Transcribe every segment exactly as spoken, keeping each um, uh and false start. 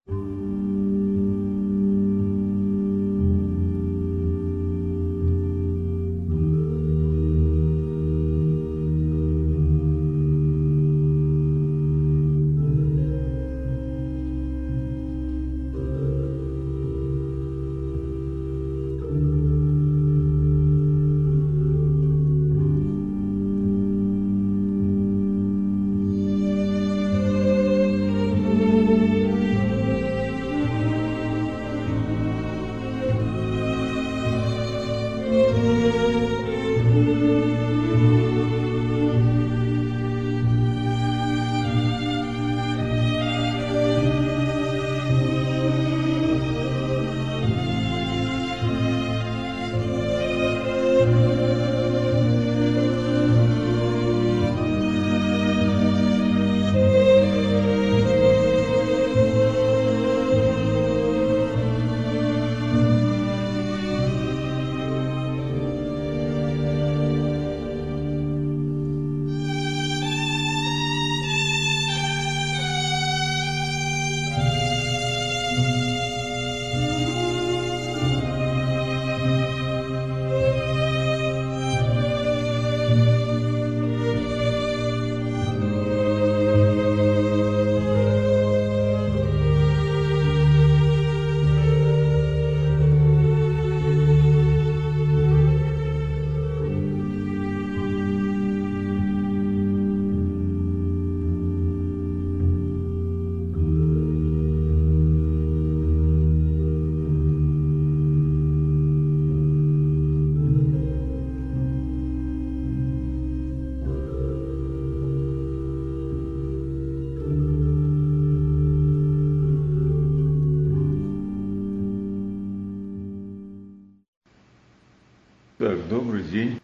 Так, добрый день.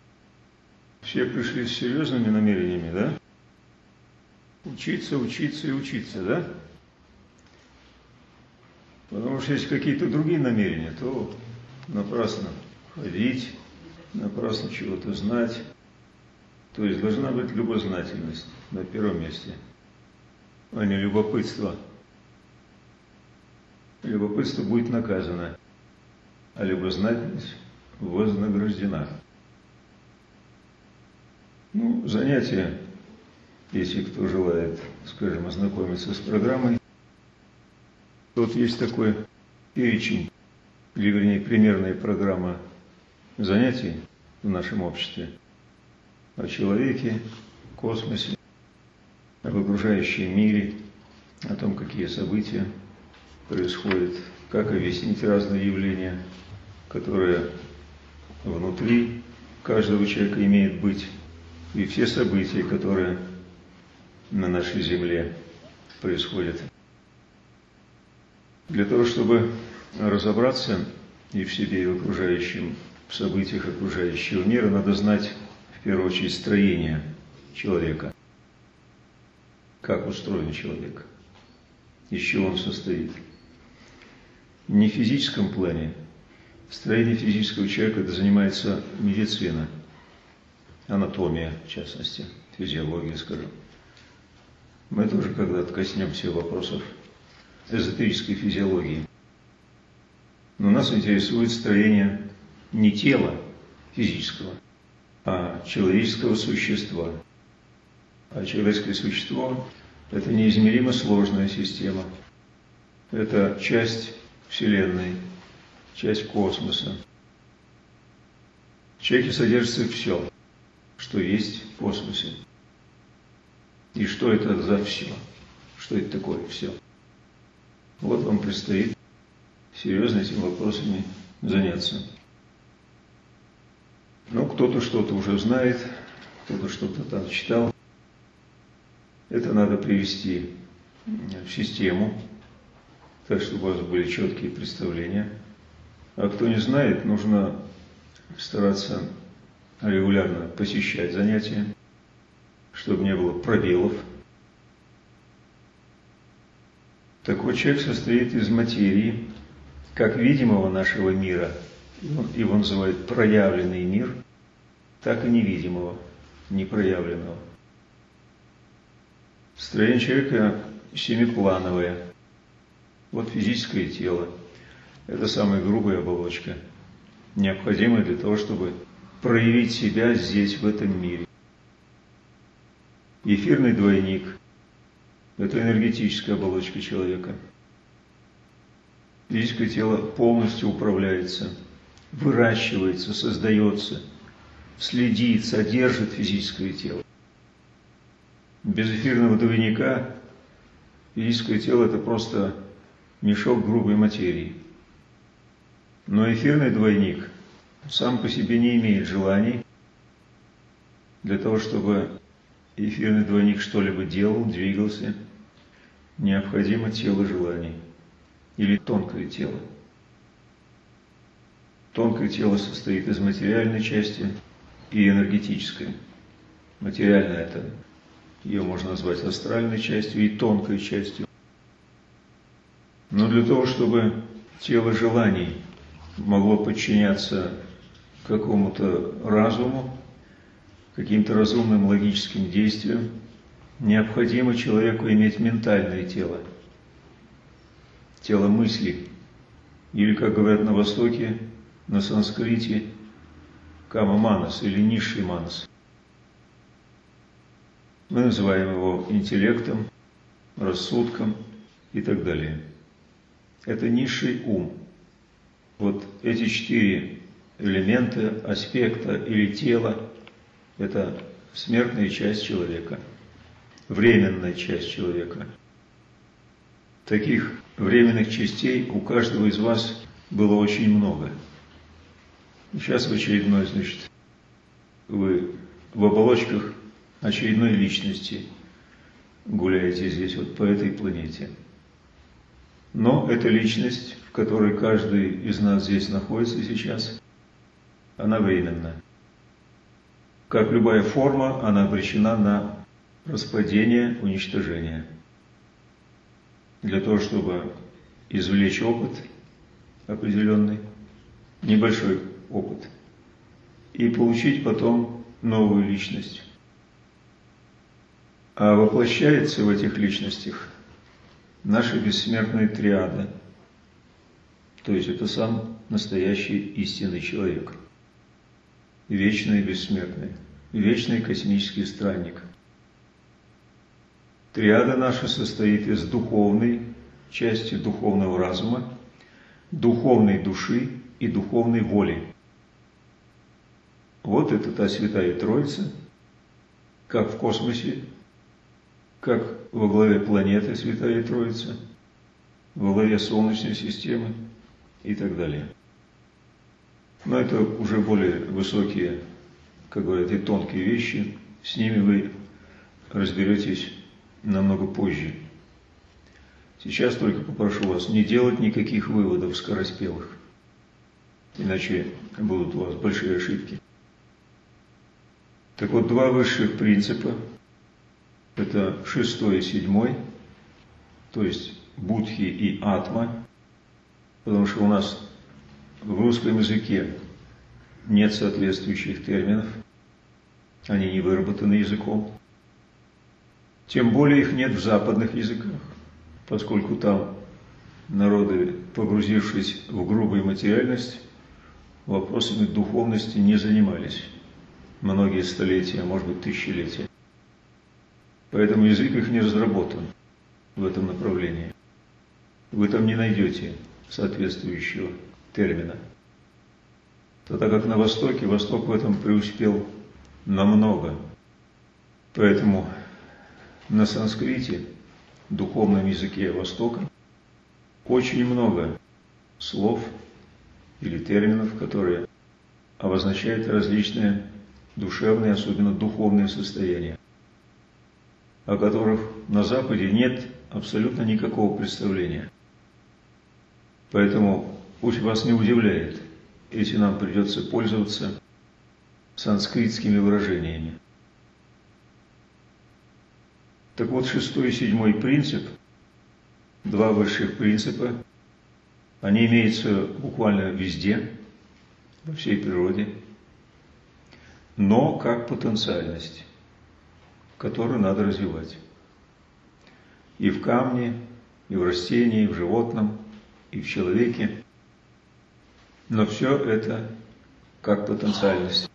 Все пришли с серьезными намерениями, да? Учиться, учиться и учиться, да? Потому что если какие-то другие намерения, то напрасно ходить, напрасно чего-то знать. То есть должна быть любознательность на первом месте, а не любопытство. Любопытство будет наказано, а любознательность вознаграждена. Ну, занятия, если кто желает, скажем, ознакомиться с программой, тут есть такой перечень, или вернее примерная программа занятий в нашем обществе о человеке, космосе, об окружающем мире, о том, какие события происходят, как объяснить разные явления, которые внутри каждого человека имеют быть, и все события, которые на нашей Земле происходят. Для того, чтобы разобраться и в себе, и в окружающем, в событиях окружающего мира, надо знать, в первую очередь, строение человека. Как устроен человек, из чего он состоит. Не в физическом плане. Строение физического человека это занимается медицина, анатомия, в частности, физиология, скажем. Мы тоже когда-то коснемся вопросов эзотерической физиологии. Но нас интересует строение не тела физического, а человеческого существа. А человеческое существо – это неизмеримо сложная система. Это часть Вселенной, часть космоса. В человеке содержится все, что есть в космосе. И что это за все? Что это такое все? Вот вам предстоит серьезно этими вопросами заняться. Ну, кто-то что-то уже знает, кто-то что-то там читал. Это надо привести в систему, так, чтобы у вас были четкие представления. А кто не знает, нужно стараться регулярно посещать занятия, чтобы не было пробелов. Так вот, человек состоит из материи, как видимого нашего мира, его называют проявленный мир, так и невидимого, непроявленного. Строение человека семиплановое. Вот физическое тело – это самая грубая оболочка, необходимая для того, чтобы проявить себя здесь, в этом мире. Эфирный двойник – это энергетическая оболочка человека. Физическое тело полностью управляется, выращивается, создается, следит, содержит физическое тело. Без эфирного двойника физическое тело – это просто мешок грубой материи. Но эфирный двойник сам по себе не имеет желаний. Для того, чтобы эфирный двойник что-либо делал, двигался, необходимо тело желаний или тонкое тело. Тонкое тело состоит из материальной части и энергетической. Материальная – это ее можно назвать астральной частью и тонкой частью. Но для того, чтобы тело желаний могло подчиняться какому-то разуму, каким-то разумным логическим действиям, необходимо человеку иметь ментальное тело, тело мысли, или, как говорят на Востоке, на санскрите, кама-манас или низший манас. Мы называем его интеллектом, рассудком и так далее. Это низший ум. Вот эти четыре элемента, аспекта или тела – это смертная часть человека, временная часть человека. Таких временных частей у каждого из вас было очень много. Сейчас в очередной, значит, вы в оболочках очередной личности гуляете здесь, вот по этой планете. Но эта личность, в которой каждый из нас здесь находится сейчас, она временна. Как любая форма, она обречена на распадение, уничтожение. Для того, чтобы извлечь опыт определенный, небольшой опыт, и получить потом новую личность. А воплощается в этих личностях наша бессмертная триада, то есть это сам настоящий истинный человек, вечный и бессмертный, вечный космический странник. Триада наша состоит из духовной части духовного разума, духовной души и духовной воли. Вот это та Святая Троица, как в космосе, как во главе планеты Святая Троица, во главе Солнечной системы и так далее. Но это уже более высокие, как говорят, и тонкие вещи. С ними вы разберетесь намного позже. Сейчас только попрошу вас не делать никаких выводов скороспелых, иначе будут у вас большие ошибки. Так вот, два высших принципа – это шестой и седьмой, то есть будхи и атма, потому что у нас в русском языке нет соответствующих терминов, они не выработаны языком. Тем более их нет в западных языках, поскольку там народы, погрузившись в грубую материальность, вопросами духовности не занимались многие столетия, а может быть тысячелетия. Поэтому язык их не разработан в этом направлении. Вы там не найдете соответствующего термина. Тогда как на Востоке, Восток в этом преуспел намного. Поэтому на санскрите, духовном языке Востока, очень много слов или терминов, которые обозначают различные душевные, особенно духовные состояния, о которых на Западе нет абсолютно никакого представления. Поэтому пусть вас не удивляет, если нам придется пользоваться санскритскими выражениями. Так вот, шестой и седьмой принцип, два высших принципа, они имеются буквально везде, во всей природе, но как потенциальность, которую надо развивать. И в камне, и в растении, и в животном, и в человеке. Но все это как потенциальность.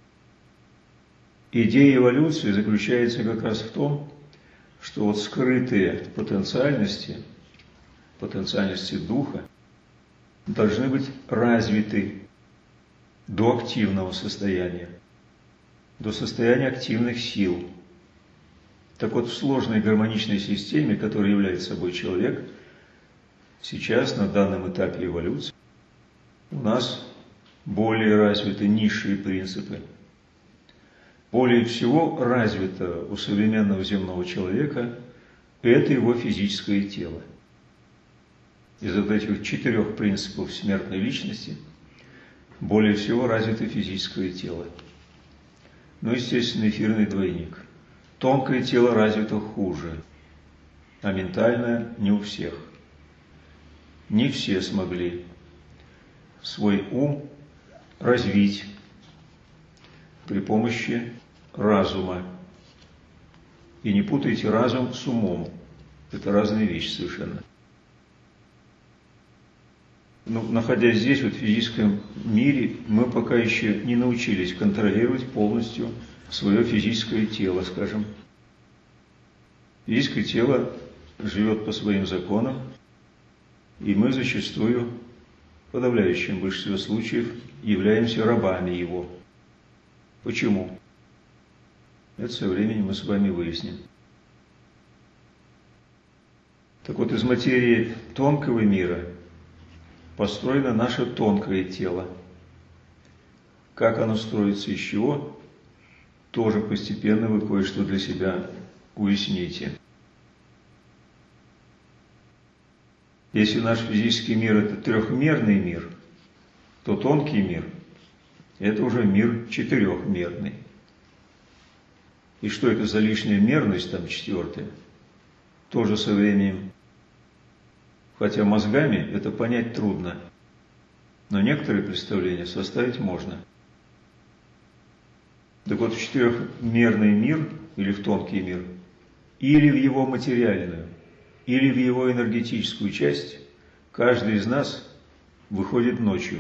Идея эволюции заключается как раз в том, что вот скрытые потенциальности, потенциальности духа, должны быть развиты до активного состояния, до состояния активных сил. Так вот, в сложной гармоничной системе, которая является собой человек, сейчас, на данном этапе эволюции, у нас более развиты низшие принципы. Более всего развито у современного земного человека это его физическое тело. Из вот этих четырех принципов смертной личности более всего развито физическое тело. Ну, естественно, эфирный двойник. Тонкое тело развито хуже, а ментальное не у всех. Не все смогли свой ум развить при помощи разума. И не путайте разум с умом. Это разные вещи совершенно. Но, находясь здесь, вот, в физическом мире, мы пока еще не научились контролировать полностью свое физическое тело, скажем. Физическое тело живет по своим законам, и мы зачастую, в подавляющем большинстве случаев, являемся рабами его. Почему? Это со временем мы с вами выясним. Так вот, из материи тонкого мира построено наше тонкое тело. Как оно строится, из чего, тоже постепенно вы кое-что для себя уясните. Если наш физический мир – это трехмерный мир, то тонкий мир – это уже мир четырехмерный. И что это за лишняя мерность, там четвертая, тоже со временем, хотя мозгами это понять трудно, но некоторые представления составить можно. Так вот, в четырехмерный мир, или в тонкий мир, или в его материальную, или в его энергетическую часть, каждый из нас выходит ночью.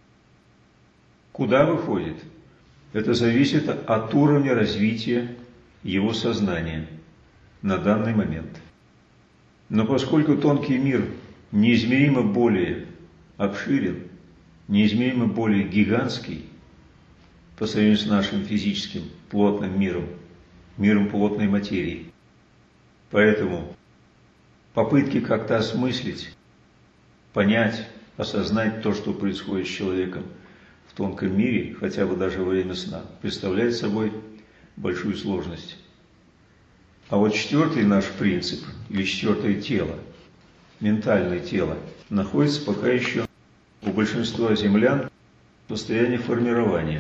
Куда выходит? Это зависит от уровня развития его сознания на данный момент. Но поскольку тонкий мир неизмеримо более обширен, неизмеримо более гигантский по сравнению с нашим физическим плотным миром, миром плотной материи, поэтому попытки как-то осмыслить, понять, осознать то, что происходит с человеком в тонком мире, хотя бы даже во время сна, представляет собой большую сложность. А вот четвертый наш принцип, или четвертое тело, ментальное тело, находится пока еще у большинства землян в состоянии формирования.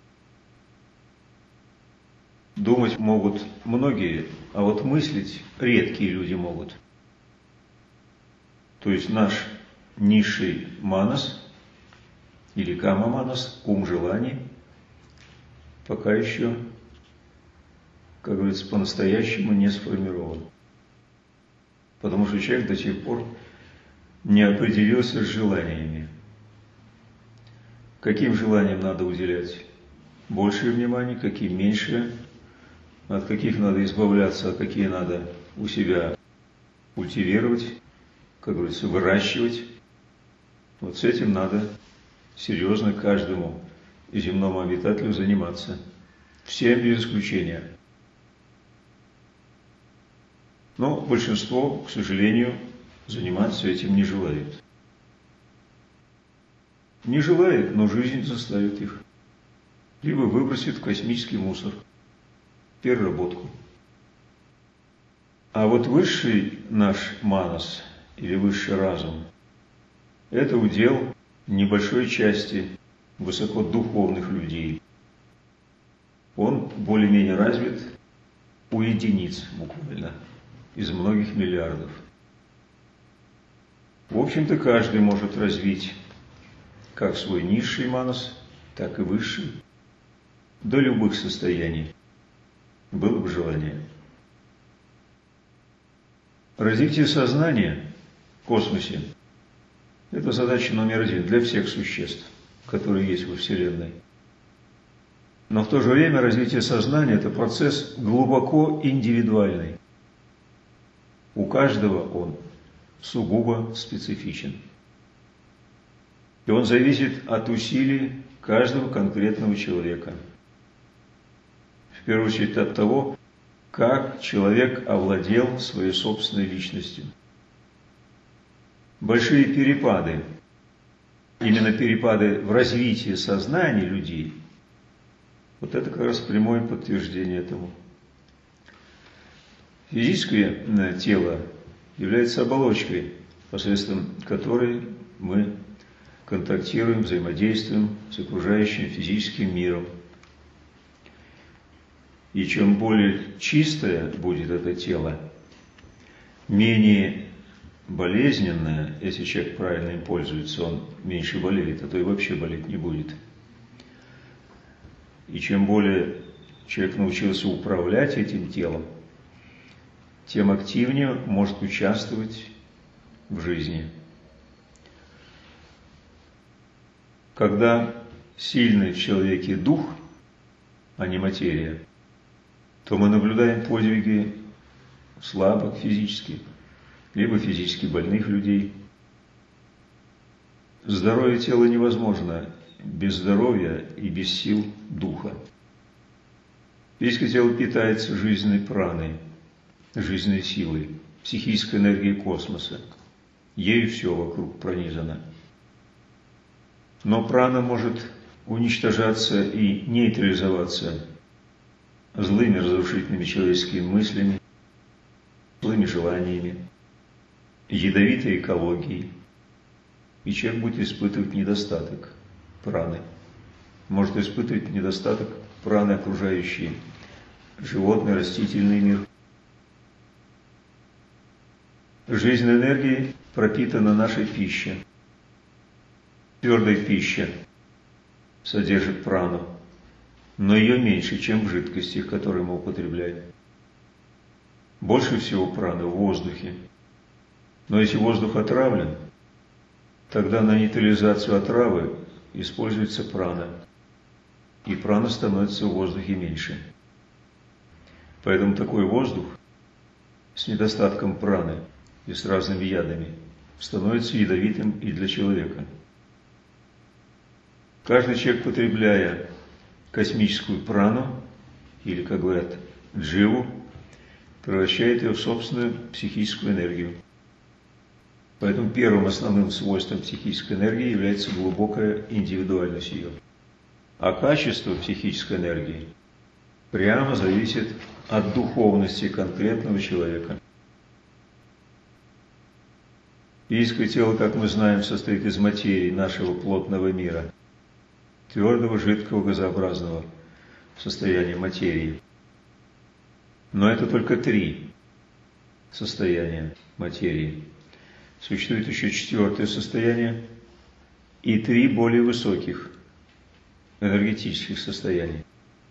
Думать могут многие, а вот мыслить редкие люди могут. То есть наш низший манас, или кама-манас, ум желаний, пока еще, как говорится, по-настоящему не сформирован. Потому что человек до сих пор не определился с желаниями. Каким желаниям надо уделять большее внимание, каким меньшее, от каких надо избавляться, а какие надо у себя культивировать, как говорится, выращивать. Вот с этим надо серьезно каждому земному обитателю заниматься. Всем без исключения. Но большинство, к сожалению, заниматься этим не желает. Не желает, но жизнь заставит их. Либо выбросит в космический мусор, переработку. А вот высший наш манас, или высший разум, это удел небольшой части высокодуховных людей. Он более-менее развит у единиц буквально, из многих миллиардов. В общем-то, каждый может развить как свой низший манас, так и высший, до любых состояний, было бы желание. Развитие сознания в космосе. Это задача номер один для всех существ, которые есть во Вселенной. Но в то же время развитие сознания – это процесс глубоко индивидуальный. У каждого он сугубо специфичен. И он зависит от усилий каждого конкретного человека. В первую очередь от того, как человек овладел своей собственной личностью. Большие перепады, именно перепады в развитии сознания людей, вот это как раз прямое подтверждение этому. Физическое тело является оболочкой, посредством которой мы контактируем, взаимодействуем с окружающим физическим миром. И чем более чистое будет это тело, менее болезненное, если человек правильно им пользуется, он меньше болеет, а то и вообще болеть не будет. И чем более человек научился управлять этим телом, тем активнее может участвовать в жизни. Когда сильный в человеке дух, а не материя, то мы наблюдаем подвиги слабых физически, либо физически больных людей. Здоровье тела невозможно без здоровья и без сил духа. Физическое тело питается жизненной праной, жизненной силой, психической энергией космоса. Ею все вокруг пронизано. Но прана может уничтожаться и нейтрализоваться злыми разрушительными человеческими мыслями, злыми желаниями, ядовитой экологией. И человек будет испытывать недостаток праны. Может испытывать недостаток праны окружающий животный, растительный мир. Жизненной энергией пропитана наша пища. Твердая пища содержит прану, но ее меньше, чем в жидкостях, которые мы употребляем. Больше всего праны в воздухе. Но если воздух отравлен, тогда на нейтрализацию отравы используется прана, и прана становится в воздухе меньше. Поэтому такой воздух с недостатком праны и с разными ядами становится ядовитым и для человека. Каждый человек, потребляя космическую прану, или, как говорят, дживу, превращает ее в собственную психическую энергию. Поэтому первым основным свойством психической энергии является глубокая индивидуальность ее. А качество психической энергии прямо зависит от духовности конкретного человека. Физическое тело, как мы знаем, состоит из материи нашего плотного мира, твердого, жидкого, газообразного состояния материи. Но это только три состояния материи. Существует еще четвертое состояние и три более высоких энергетических состояния.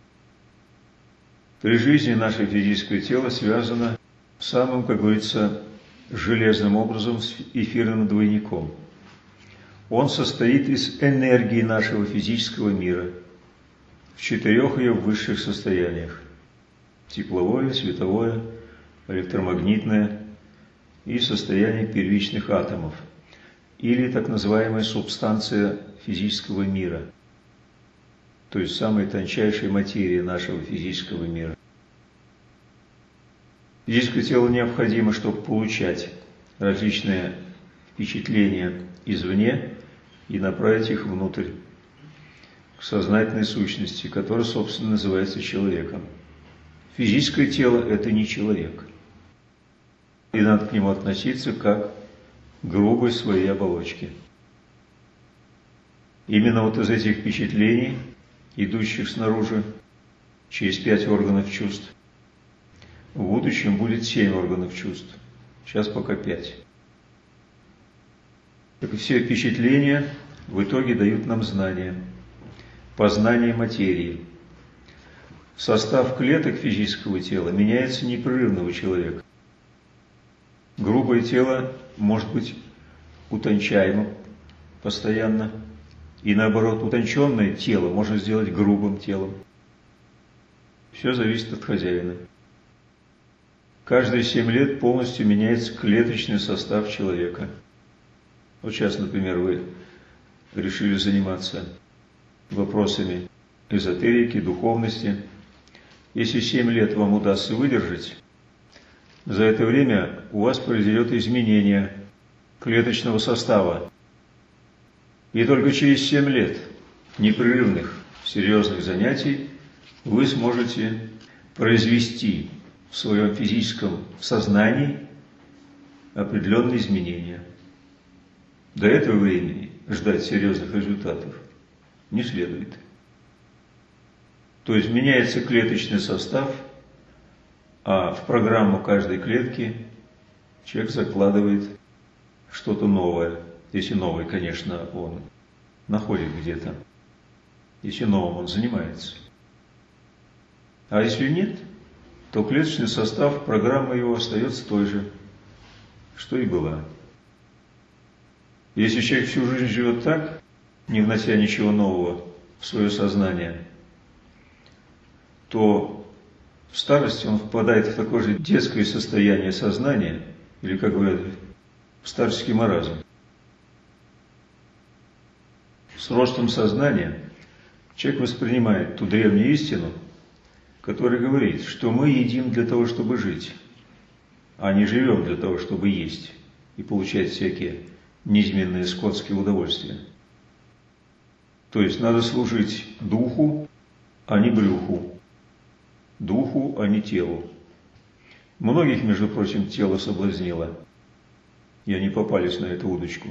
При жизни наше физическое тело связано самым, как говорится, железным образом с эфирным двойником. Он состоит из энергии нашего физического мира в четырех ее высших состояниях: тепловое, световое, электромагнитное и состояние первичных атомов, или так называемая субстанция физического мира, то есть самая тончайшая материя нашего физического мира. Физическое тело необходимо, чтобы получать различные впечатления извне и направить их внутрь, к сознательной сущности, которая, собственно, называется человеком. Физическое тело – это не человек. И надо к нему относиться как к грубой своей оболочке. Именно вот из этих впечатлений, идущих снаружи, через пять органов чувств, в будущем будет семь органов чувств. Сейчас пока пять. Так все впечатления в итоге дают нам знания, познание материи. Состав клеток физического тела меняется непрерывно у человека. Грубое тело может быть утончаемым постоянно. И наоборот, утонченное тело можно сделать грубым телом. Все зависит от хозяина. Каждые семь лет полностью меняется клеточный состав человека. Вот сейчас, например, вы решили заниматься вопросами эзотерики, духовности. Если семь лет вам удастся выдержать, за это время у вас произойдет изменение клеточного состава. И только через семь лет непрерывных, серьезных занятий вы сможете произвести в своем физическом сознании определенные изменения. До этого времени ждать серьезных результатов не следует. То есть меняется клеточный состав, а в программу каждой клетки человек закладывает что-то новое. Если новое, конечно, он находит где-то. Если новым он занимается. А если нет, то клеточный состав, программа его остается той же, что и была. Если человек всю жизнь живет так, не внося ничего нового в свое сознание, то в старости он впадает в такое же детское состояние сознания, или, как говорят, в старческий маразм. С ростом сознания человек воспринимает ту древнюю истину, которая говорит, что мы едим для того, чтобы жить, а не живем для того, чтобы есть и получать всякие низменные скотские удовольствия. То есть надо служить духу, а не брюху, духу, а не телу. Многих, между прочим, тело соблазнило, и они попались на эту удочку.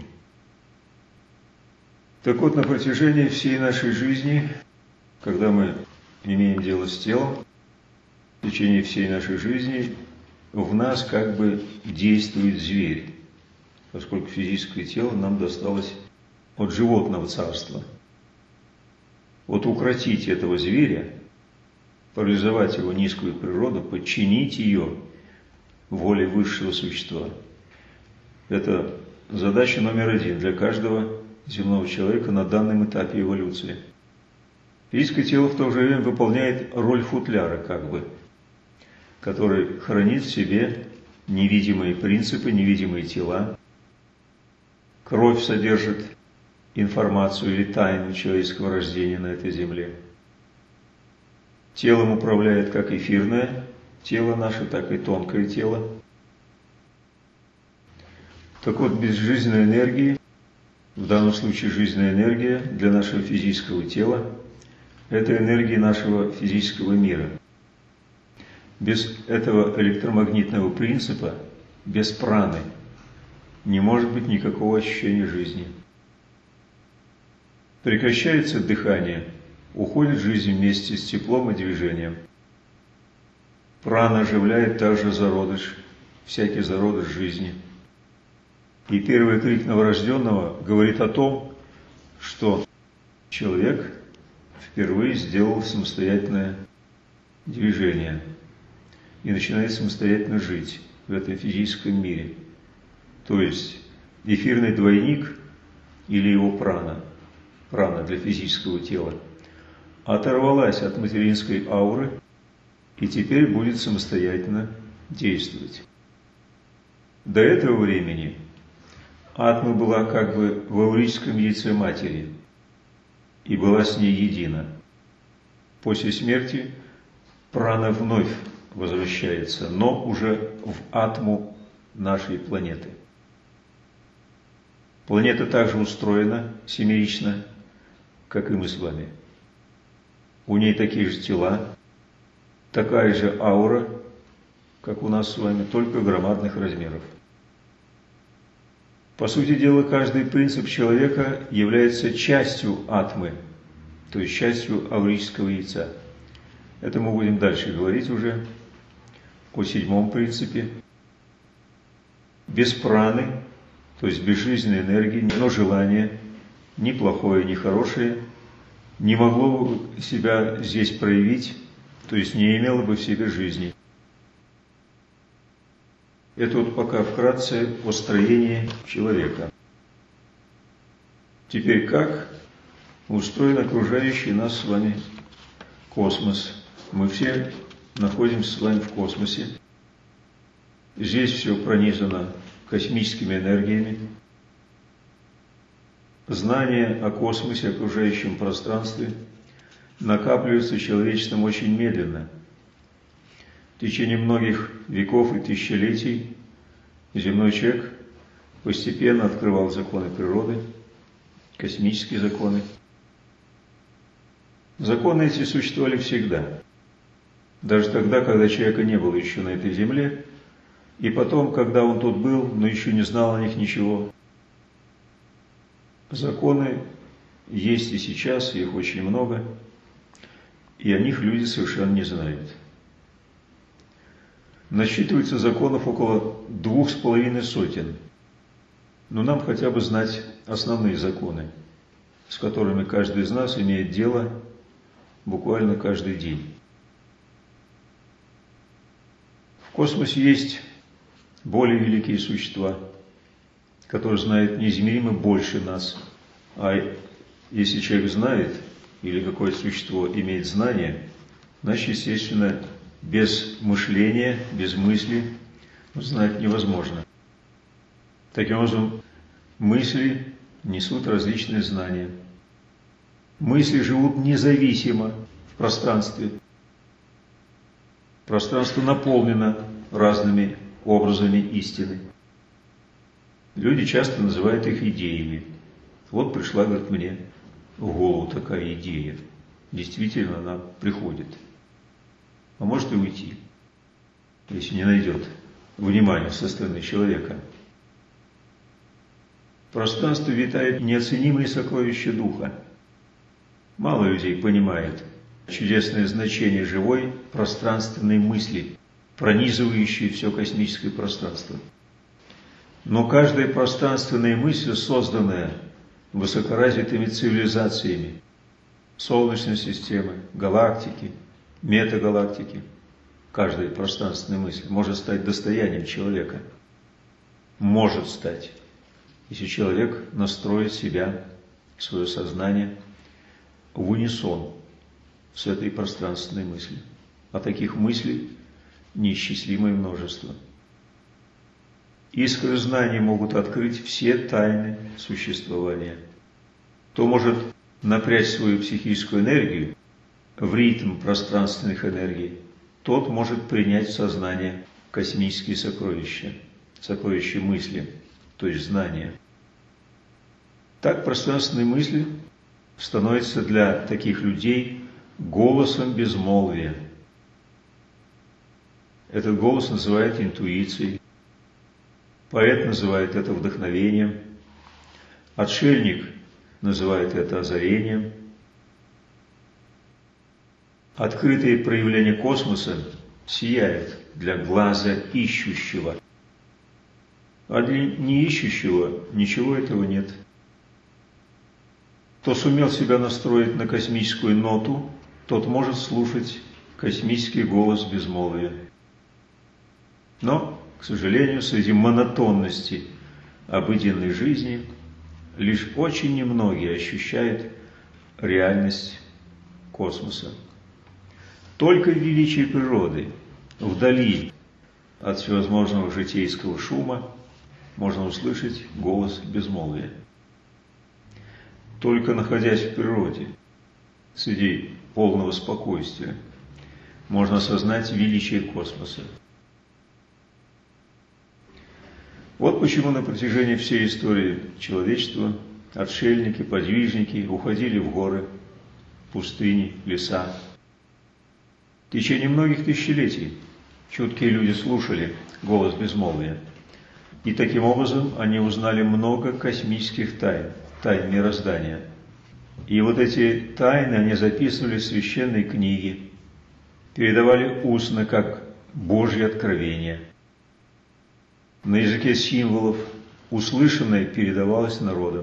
Так вот, на протяжении всей нашей жизни, когда мы имеем дело с телом, в течение всей нашей жизни в нас как бы действует зверь, поскольку физическое тело нам досталось от животного царства. Вот укротить этого зверя, парализовать его низкую природу, подчинить ее воле высшего существа – это задача номер один для каждого земного человека на данном этапе эволюции. Физическое тело в то же время выполняет роль футляра, как бы, который хранит в себе невидимые принципы, невидимые тела. Кровь содержит информацию или тайну человеческого рождения на этой земле. Телом управляет как эфирное тело наше, так и тонкое тело. Так вот, без жизненной энергии, в данном случае жизненная энергия для нашего физического тела, это энергия нашего физического мира. Без этого электромагнитного принципа, без праны, не может быть никакого ощущения жизни. Прекращается дыхание, уходит жизнь вместе с теплом и движением. Прана оживляет также зародыш, всякий зародыш жизни. И первый крик новорожденного говорит о том, что человек впервые сделал самостоятельное движение и начинает самостоятельно жить в этом физическом мире. То есть эфирный двойник или его прана, прана для физического тела, оторвалась от материнской ауры и теперь будет самостоятельно действовать. До этого времени атма была как бы в аурическом яйце матери и была с ней едина. После смерти прана вновь возвращается, но уже в атму нашей планеты. Планета также устроена семерично, как и мы с вами. У ней такие же тела, такая же аура, как у нас с вами, только громадных размеров. По сути дела, каждый принцип человека является частью атмы, то есть частью аурического яйца. Это мы будем дальше говорить уже о седьмом принципе. Без праны, то есть без жизненной энергии, но желание, ни плохое, ни хорошее, не могло себя здесь проявить, то есть не имело бы в себе жизни. Это вот пока вкратце о строении человека. Теперь как устроен окружающий нас с вами космос? Мы все находимся с вами в космосе. Здесь все пронизано космическими энергиями. Знания о космосе, окружающем пространстве накапливаются человечеством очень медленно. В течение многих веков и тысячелетий земной человек постепенно открывал законы природы, космические законы. Законы эти существовали всегда, даже тогда, когда человека не было еще на этой земле, и потом, когда он тут был, но еще не знал о них ничего. Законы есть и сейчас, их очень много, и о них люди совершенно не знают. Насчитывается законов около двух с половиной сотен, но нам хотя бы знать основные законы, с которыми каждый из нас имеет дело буквально каждый день. В космосе есть более великие существа, которые знают неизмеримо больше нас. А если человек знает, или какое-то существо имеет знание, значит, естественно, без мышления, без мысли знать невозможно. Таким образом, мысли несут различные знания. Мысли живут независимо в пространстве. Пространство наполнено разными образами истины. Люди часто называют их идеями. Вот пришла, говорит, мне в голову такая идея. Действительно, она приходит. А может и уйти, если не найдет внимания со стороны человека. В пространстве витают неоценимые сокровища духа. Мало людей понимает чудесное значение живой пространственной мысли, пронизывающей все космическое пространство. Но каждая пространственная мысль, созданная высокоразвитыми цивилизациями Солнечной системы, галактики, метагалактики, каждая пространственная мысль может стать достоянием человека. Может стать, если человек настроит себя, свое сознание в унисон с этой пространственной мыслью. А таких мыслей неисчислимое множество. Искры знаний могут открыть все тайны существования. Кто может напрячь свою психическую энергию в ритм пространственных энергий, тот может принять в сознание космические сокровища, сокровища мысли, то есть знания. Так пространственные мысли становятся для таких людей голосом безмолвия. Этот голос называют интуицией. Поэт называет это вдохновением, отшельник называет это озарением. Открытые проявления космоса сияют для глаза ищущего, а для неищущего ничего этого нет. Кто сумел себя настроить на космическую ноту, тот может слушать космический голос безмолвия. Но, к сожалению, среди монотонности обыденной жизни лишь очень немногие ощущают реальность космоса. Только в величии природы, вдали от всевозможного житейского шума, можно услышать голос безмолвия. Только находясь в природе, среди полного спокойствия, можно осознать величие космоса. Вот почему на протяжении всей истории человечества отшельники, подвижники уходили в горы, пустыни, леса. В течение многих тысячелетий чуткие люди слушали голос безмолвия. И таким образом они узнали много космических тайн, тайн мироздания. И вот эти тайны они записывали в священные книги, передавали устно, как Божье откровение. На языке символов услышанное передавалось народам.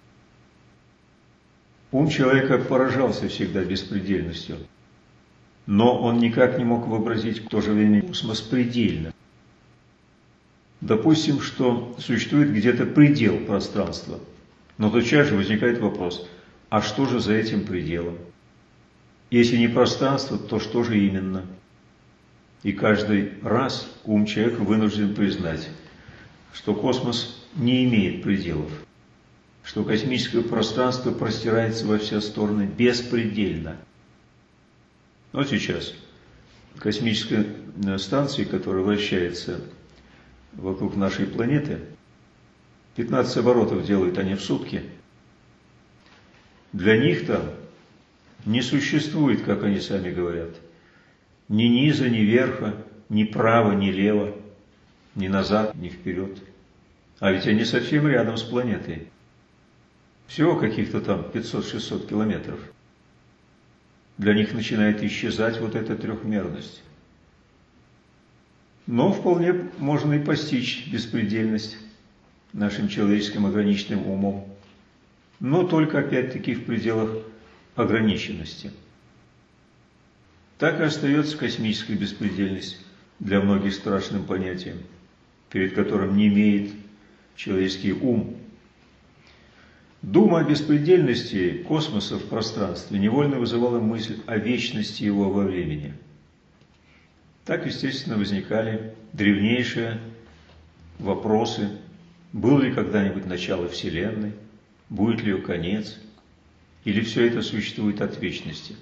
Ум человека поражался всегда беспредельностью, но он никак не мог вообразить в то же время космос предельно. Допустим, что существует где-то предел пространства, но тотчас же возникает вопрос, а что же за этим пределом? Если не пространство, то что же именно? И каждый раз ум человека вынужден признать, что космос не имеет пределов, что космическое пространство простирается во все стороны беспредельно. Вот сейчас космическая станция, которая вращается вокруг нашей планеты, пятнадцать оборотов делают они в сутки. Для них там не существует, как они сами говорят, ни низа, ни верха, ни права, ни лева, ни назад, ни вперед. А ведь они совсем рядом с планетой. Всего каких-то там пятьсот-шестьсот километров. Для них начинает исчезать вот эта трехмерность. Но вполне можно и постичь беспредельность нашим человеческим ограниченным умом. Но только опять-таки в пределах ограниченности. Так и остается космическая беспредельность для многих страшным понятием, перед которым не имеет человеческий ум. Дума о беспредельности космоса в пространстве невольно вызывала мысль о вечности его во времени. Так, естественно, возникали древнейшие вопросы: был ли когда-нибудь начало Вселенной, будет ли ее конец, или все это существует от вечности.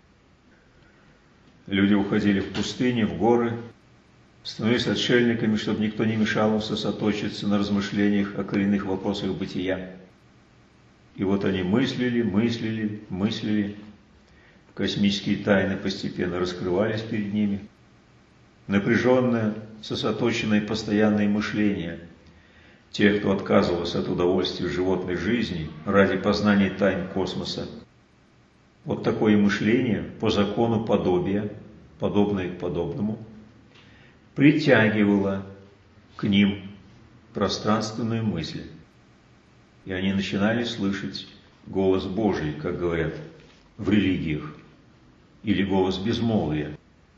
Люди уходили в пустыни, в горы, становились отшельниками, чтобы никто не мешал им сосредоточиться на размышлениях о коренных вопросах бытия. И вот они мыслили, мыслили, мыслили. Космические тайны постепенно раскрывались перед ними. Напряженное, сосредоточенное постоянное мышление тех, кто отказывался от удовольствия животной жизни ради познания тайн космоса. Вот такое мышление по закону подобия, подобное к подобному, притягивало к ним пространственную мысль. И они начинали слышать голос Божий, как говорят в религиях, или голос безмолвия.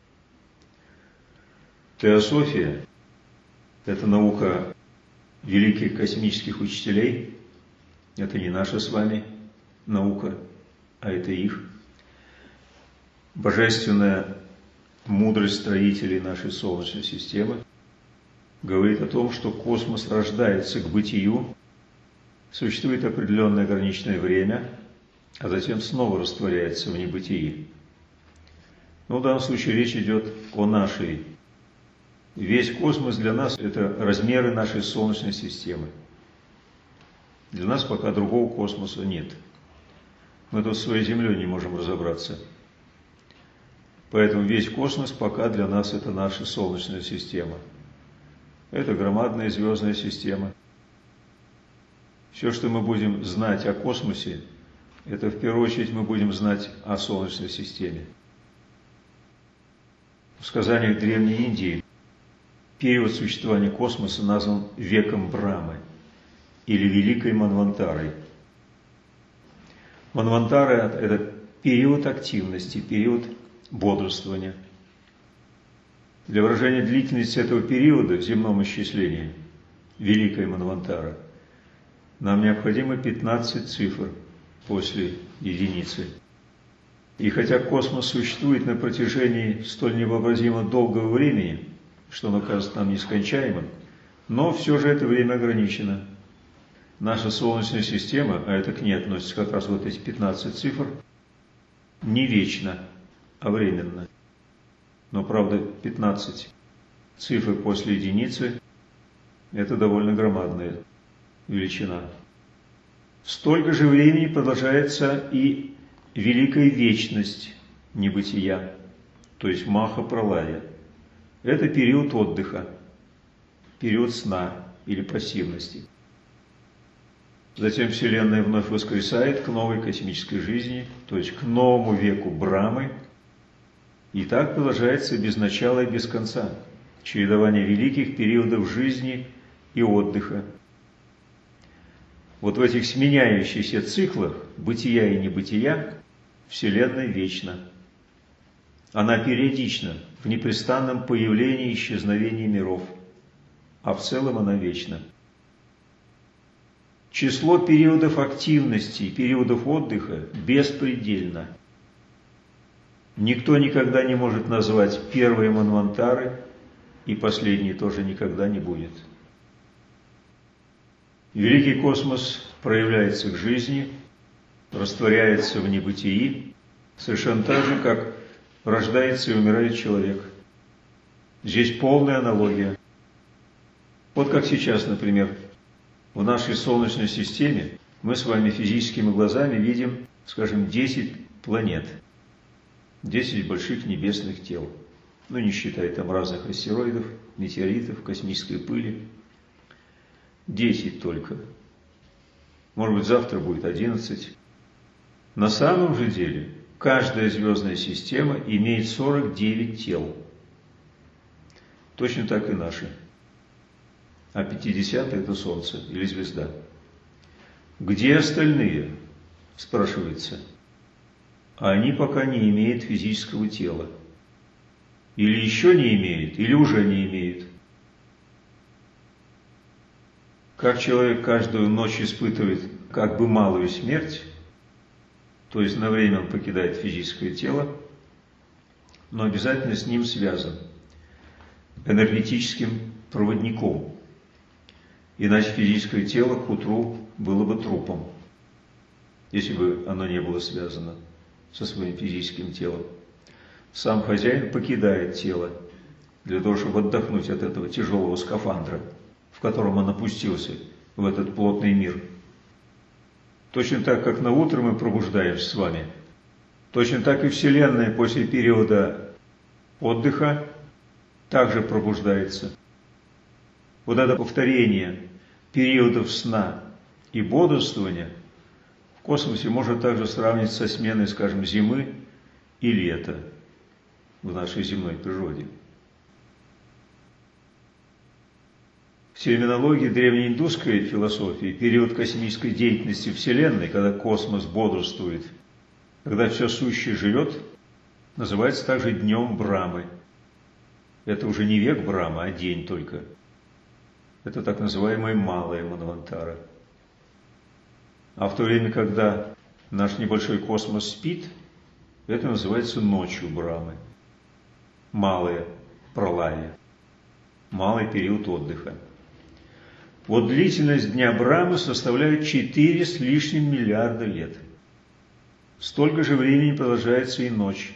Теософия – это наука великих космических учителей, это не наша с вами наука, а это их. Божественная мудрость строителей нашей Солнечной системы говорит о том, что космос рождается к бытию, существует определенное ограниченное время, а затем снова растворяется в небытии. Но в данном случае речь идет о нашей. Весь космос для нас – это размеры нашей Солнечной системы. Для нас пока другого космоса нет. Мы тут с своей Землей не можем разобраться. Поэтому весь космос пока для нас – это наша Солнечная система. Это громадная звездная система. Все, что мы будем знать о космосе, это в первую очередь мы будем знать о Солнечной системе. В сказаниях Древней Индии период существования космоса назван веком Брамы или Великой Манвантарой. Манвантара – это период активности, период бодрствования. Для выражения длительности этого периода в земном исчислении, Великая Манвантара, нам необходимо пятнадцать цифр после единицы. И хотя космос существует на протяжении столь невообразимо долгого времени, что оно кажется нам нескончаемым, но все же это время ограничено. Наша Солнечная система, а это к ней относится как раз вот эти пятнадцать цифр, не вечна, а временно. Но, правда, пятнадцать цифр после единицы – это довольно громадная величина. Столько же времени продолжается и великая вечность небытия, то есть маха-пралая. Это период отдыха, период сна или пассивности. Затем Вселенная вновь воскресает к новой космической жизни, то есть к новому веку Брамы. И так продолжается без начала и без конца чередование великих периодов жизни и отдыха. Вот в этих сменяющихся циклах бытия и небытия Вселенная вечна. Она периодична в непрестанном появлении и исчезновении миров. а в целом она вечна. Число периодов активности и периодов отдыха беспредельно. Никто никогда не может назвать первые манвантары, и последний тоже никогда не будет. Великий космос проявляется к жизни, растворяется в небытии, совершенно так же, как рождается и умирает человек. Здесь полная аналогия. Вот как сейчас, например, в нашей Солнечной системе мы с вами физическими глазами видим, скажем, десять планет, десять больших небесных тел. Ну, не считая там разных астероидов, метеоритов, космической пыли. десять только. Может быть, завтра будет одиннадцать. На самом же деле, каждая звездная система имеет сорок девять тел. Точно так и наши. А пятидесятое – это Солнце или звезда. Где остальные? Спрашивается. А они пока не имеют физического тела. Или еще не имеют, или уже не имеют. Как человек каждую ночь испытывает как бы малую смерть, то есть на время он покидает физическое тело, но обязательно с ним связан энергетическим проводником. Иначе физическое тело к утру было бы трупом, если бы оно не было связано со своим физическим телом. Сам хозяин покидает тело для того, чтобы отдохнуть от этого тяжелого скафандра, в котором он опустился в этот плотный мир. Точно так, как на утро мы пробуждаемся с вами, точно так и Вселенная после периода отдыха также пробуждается. Вот это повторение периодов сна и бодрствования в космосе можно также сравнить со сменой, скажем, зимы и лета в нашей земной природе. В терминологии древнеиндусской философии период космической деятельности Вселенной, когда космос бодрствует, когда все сущее живет, называется также днем Брамы. Это уже не век Брамы, а день только. Это так называемые малые манвантары. А в то время, когда наш небольшой космос спит, это называется ночью Брамы. Малые пралая, малый период отдыха. Вот длительность дня Брамы составляет четыре с лишним миллиарда лет. Столько же времени продолжается и ночь.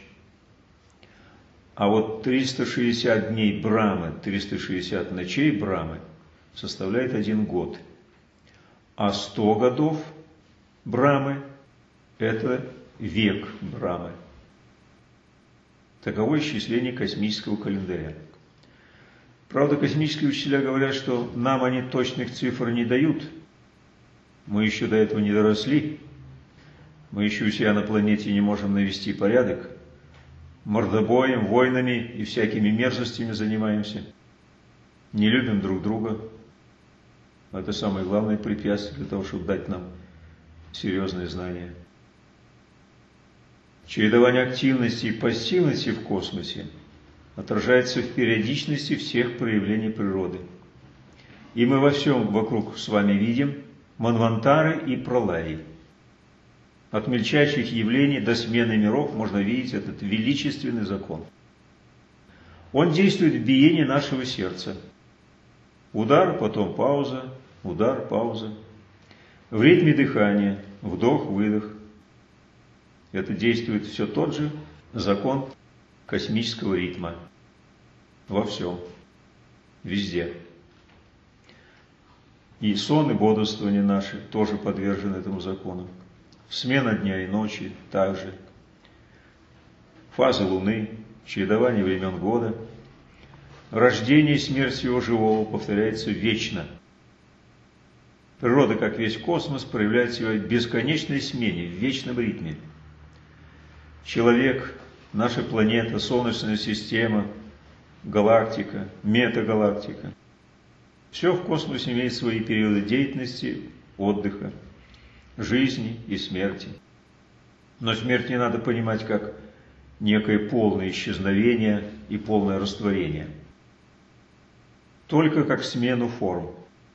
А вот триста шестьдесят дней Брамы, триста шестьдесят ночей Брамы составляет один год. А сто годов Брамы – это век Брамы. Таково исчисление космического календаря. Правда, космические учителя говорят, что нам они точных цифр не дают. Мы еще до этого не доросли. Мы еще у себя на планете не можем навести порядок. Мордобоем, войнами и всякими мерзостями занимаемся. Не любим друг друга. Это самое главное препятствие для того, чтобы дать нам серьезные знания. Чередование активности и пассивности в космосе отражается в периодичности всех проявлений природы. И мы во всем вокруг с вами видим манвантары и пралаи. От мельчайших явлений до смены миров можно видеть этот величественный закон. Он действует в биении нашего сердца. Удар, потом пауза, удар, пауза. В ритме дыхания, вдох, выдох. Это действует все тот же закон космического ритма. Во всем. Везде. И сон и бодрствование наши тоже подвержены этому закону. Смена дня и ночи также. Фазы Луны, чередование времен года. Рождение и смерть всего живого повторяется вечно. Природа, как весь космос, проявляет себя в бесконечной смене, в вечном ритме. Человек, наша планета, Солнечная система, галактика, метагалактика. Все в космосе имеет свои периоды деятельности, отдыха, жизни и смерти. Но смерть не надо понимать как некое полное исчезновение и полное растворение. только как смену форм.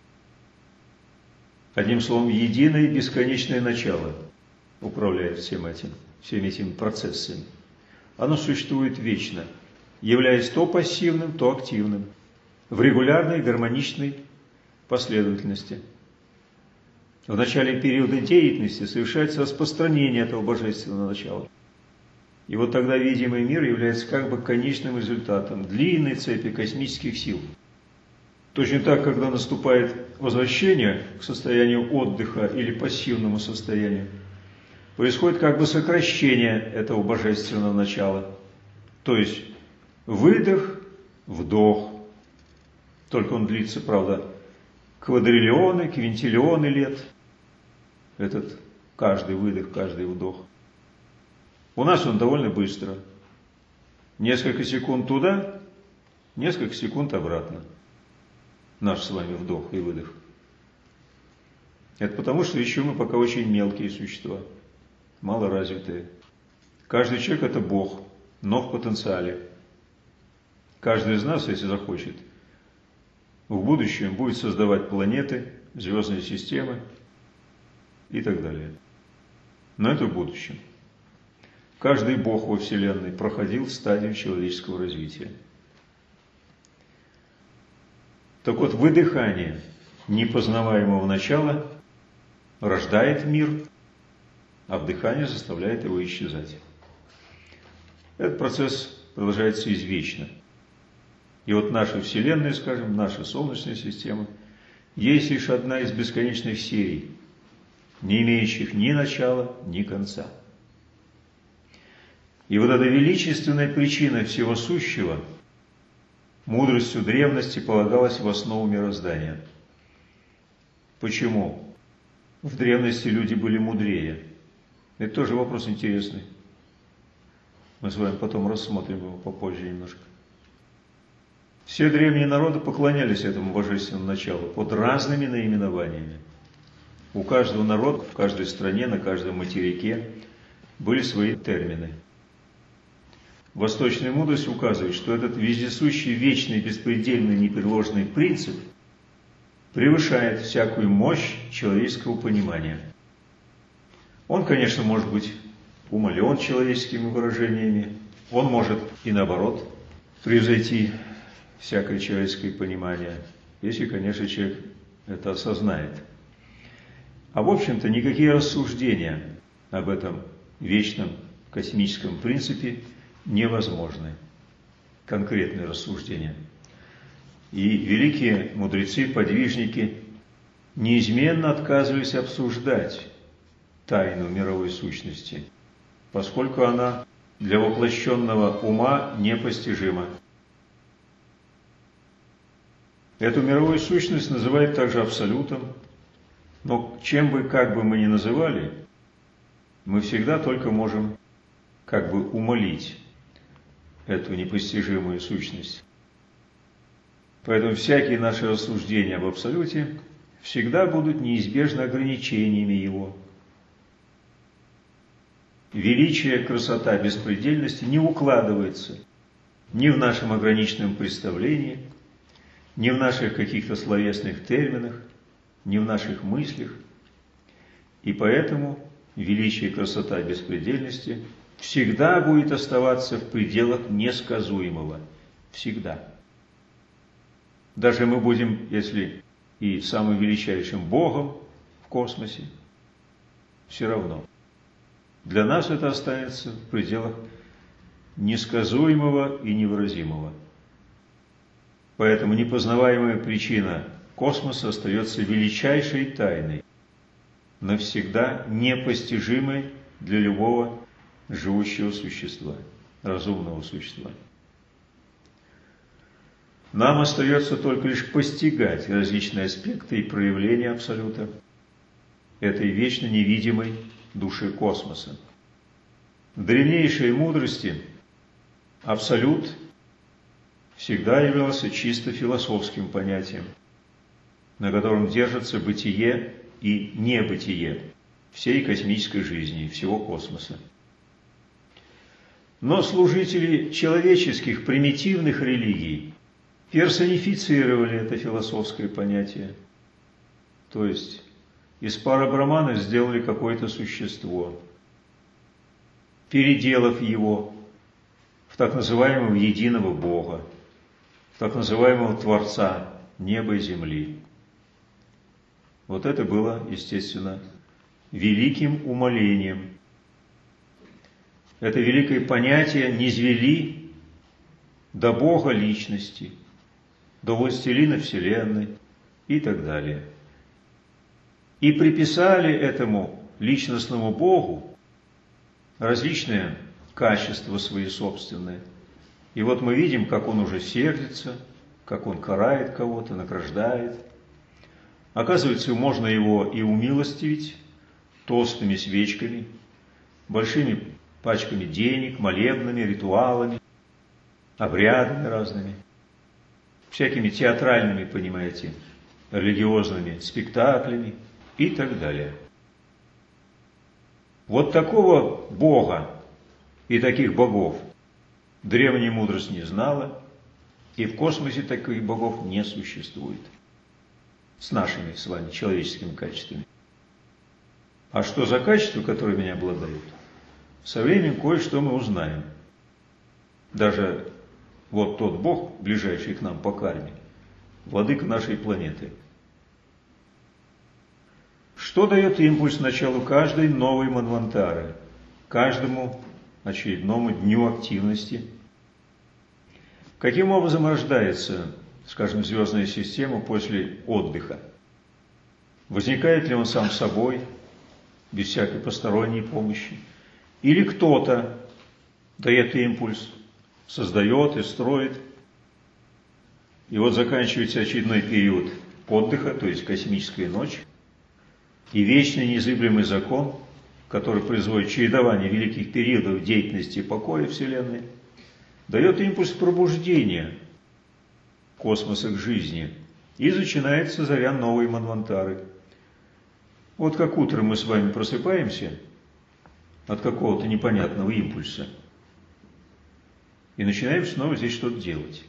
Одним словом, единое бесконечное начало управляет всем этим, всеми этими процессами. Оно существует вечно, являясь то пассивным, то активным, в регулярной гармоничной последовательности. В начале периода деятельности совершается распространение этого божественного начала. И вот тогда видимый мир является как бы конечным результатом длинной цепи космических сил. Точно так, когда наступает возвращение к состоянию отдыха или пассивному состоянию, происходит как бы сокращение этого божественного начала. То есть выдох, вдох. Только он длится, правда, квадриллионы, квинтиллионы лет. Этот каждый выдох, каждый вдох. У нас он довольно быстро. Несколько секунд туда, несколько секунд обратно. Наш с вами вдох и выдох. Это потому, что еще мы пока очень мелкие существа, малоразвитые. Каждый человек – это Бог, но в потенциале. Каждый из нас, если захочет, в будущем будет создавать планеты, звездные системы и так далее. Но это в будущем. Каждый Бог во Вселенной проходил стадию человеческого развития. Так вот, выдыхание непознаваемого начала рождает мир, а вдыхание заставляет его исчезать. Этот процесс продолжается извечно. И вот наша Вселенная, скажем, наша Солнечная система, есть лишь одна из бесконечных серий, не имеющих ни начала, ни конца. И вот эта величественная причина всего сущего мудростью древности полагалась в основу мироздания. Почему? В древности люди были мудрее. Это тоже вопрос интересный. Мы с вами потом рассмотрим его попозже немножко. Все древние народы поклонялись этому божественному началу под разными наименованиями. У каждого народа, в каждой стране, на каждом материке были свои термины. Восточная мудрость указывает, что этот вездесущий, вечный, беспредельный, непреложный принцип превышает всякую мощь человеческого понимания. Он, конечно, может быть умален человеческими выражениями, он может и наоборот превзойти всякое человеческое понимание, если, конечно, человек это осознает. А в общем-то никакие рассуждения об этом вечном космическом принципе невозможны. Конкретные рассуждения. И великие мудрецы, подвижники неизменно отказывались обсуждать тайну мировой сущности, поскольку она для воплощенного ума непостижима. Эту мировую сущность называют также абсолютом, но чем бы, как бы мы ни называли, мы всегда только можем как бы умолить эту непостижимую сущность. Поэтому всякие наши рассуждения об абсолюте всегда будут неизбежно ограничениями его. Величие, красота, беспредельности не укладывается ни в нашем ограниченном представлении, ни в наших каких-то словесных терминах, ни в наших мыслях. И поэтому величие, красота, беспредельности всегда будет оставаться в пределах несказуемого. Всегда. Даже мы будем, если и самым величайшим Богом в космосе, все равно. Для нас это останется в пределах несказуемого и невыразимого. Поэтому непознаваемая причина космоса остается величайшей тайной, навсегда непостижимой для любого живущего существа, разумного существа. Нам остается только лишь постигать различные аспекты и проявления Абсолюта, этой вечно невидимой души космоса. В древнейшей мудрости Абсолют всегда являлся чисто философским понятием, на котором держится бытие и небытие всей космической жизни, всего космоса. Но служители человеческих примитивных религий персонифицировали это философское понятие. То есть из парабрамана сделали какое-то существо, переделав его в так называемого единого Бога, в так называемого Творца неба и земли. Вот это было, естественно, великим умолением. Это великое понятие низвели до Бога личности, до властелина Вселенной и так далее. И приписали этому личностному Богу различные качества свои собственные. И вот мы видим, как он уже сердится, как он карает кого-то, награждает. Оказывается, можно его и умилостивить толстыми свечками, большими пачками денег, молебнами, ритуалами, обрядами разными, всякими театральными, понимаете, религиозными спектаклями и так далее. Вот такого Бога и таких богов древняя мудрость не знала, и в космосе таких богов не существует с нашими с вами человеческими качествами. А что за качества, которыми они обладают? Со временем кое-что мы узнаем. Даже вот тот Бог, ближайший к нам по карме, владыка нашей планеты. Что дает импульс началу каждой новой манвантары, каждому очередному дню активности? Каким образом рождается, скажем, звездная система после отдыха? Возникает ли он сам собой, без всякой посторонней помощи? Или кто-то дает импульс, создает и строит? И вот заканчивается очередной период отдыха, то есть космическая ночь, и вечный незыблемый закон, который производит чередование великих периодов деятельности и покоя Вселенной, дает импульс пробуждения космоса к жизни, и начинается заря новой манвантары. Вот как утром мы с вами просыпаемся от какого-то непонятного импульса и начинаем снова здесь что-то делать.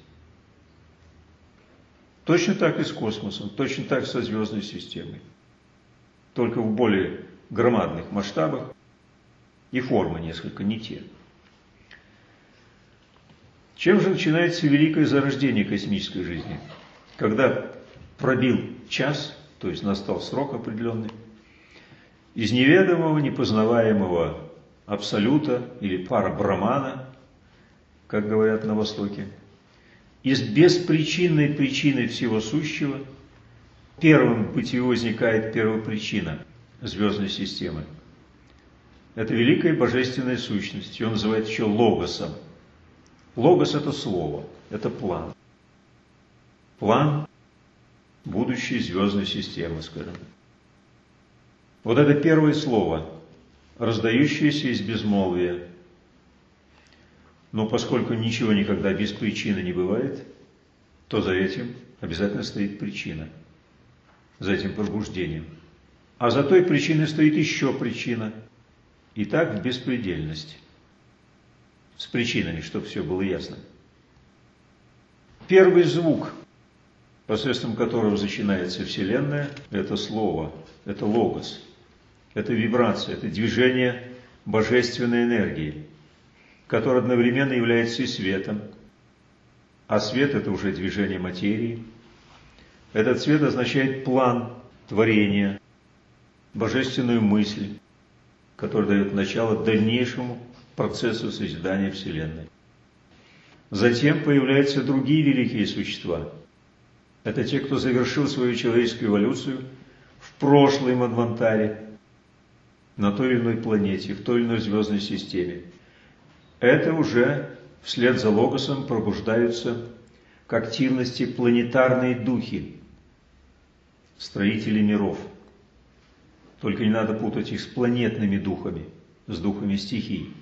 Точно так и с космосом, точно так со звездной системой, только в более громадных масштабах, и формы несколько не те. Чем же начинается великое зарождение космической жизни? Когда пробил час, то есть настал срок определенный, из неведомого, непознаваемого абсолюта или парабрамана, как говорят на Востоке, из беспричинной причины всего сущего, первым в бытию возникает первопричина звездной системы. Это великая божественная сущность, ее называют еще логосом. Логос – это слово, это план. План будущей звездной системы, скажем. Вот это первое слово, раздающееся из безмолвия. Но поскольку ничего никогда без причины не бывает, то за этим обязательно стоит причина, за этим пробуждением. А за той причиной стоит еще причина. И так в беспредельность. С причинами, чтобы все было ясно. Первый звук, посредством которого начинается Вселенная, это слово, это логос, это вибрация, это движение божественной энергии, которое одновременно является и светом, а свет – это уже движение материи. Этот свет означает план творения, божественную мысль, которая дает начало дальнейшему процессу созидания Вселенной. Затем появляются другие великие существа. Это те, кто завершил свою человеческую эволюцию в прошлой манвантаре, на той или иной планете, в той или иной звездной системе. Это уже вслед за логосом пробуждаются к активности планетарные духи, строители миров. Только не надо путать их с планетными духами, с духами стихий.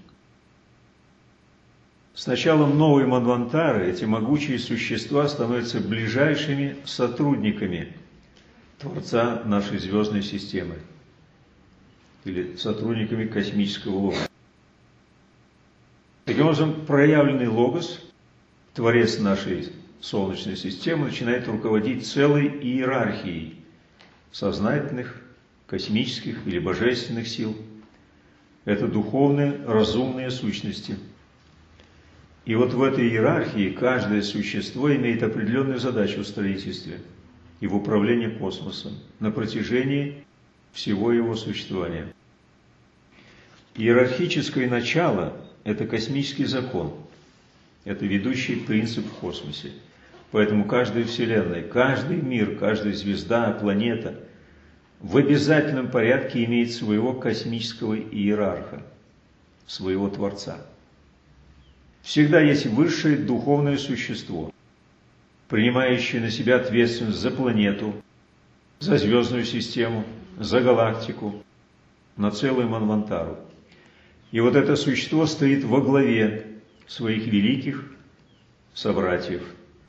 С началом новой манвантары эти могучие существа становятся ближайшими сотрудниками Творца нашей звездной системы или сотрудниками космического логоса. Таким образом, проявленный логос, Творец нашей Солнечной системы начинает руководить целой иерархией сознательных, космических или божественных сил. Это духовные, разумные сущности. И вот в этой иерархии каждое существо имеет определенную задачу в строительстве и в управлении космосом на протяжении всего его существования. Иерархическое начало – это космический закон, это ведущий принцип в космосе. Поэтому каждая Вселенная, каждый мир, каждая звезда, планета в обязательном порядке имеет своего космического иерарха, своего Творца. Всегда есть высшее духовное существо, принимающее на себя ответственность за планету, за звездную систему, за галактику, на целую Манвантару. И вот это существо стоит во главе своих великих собратьев.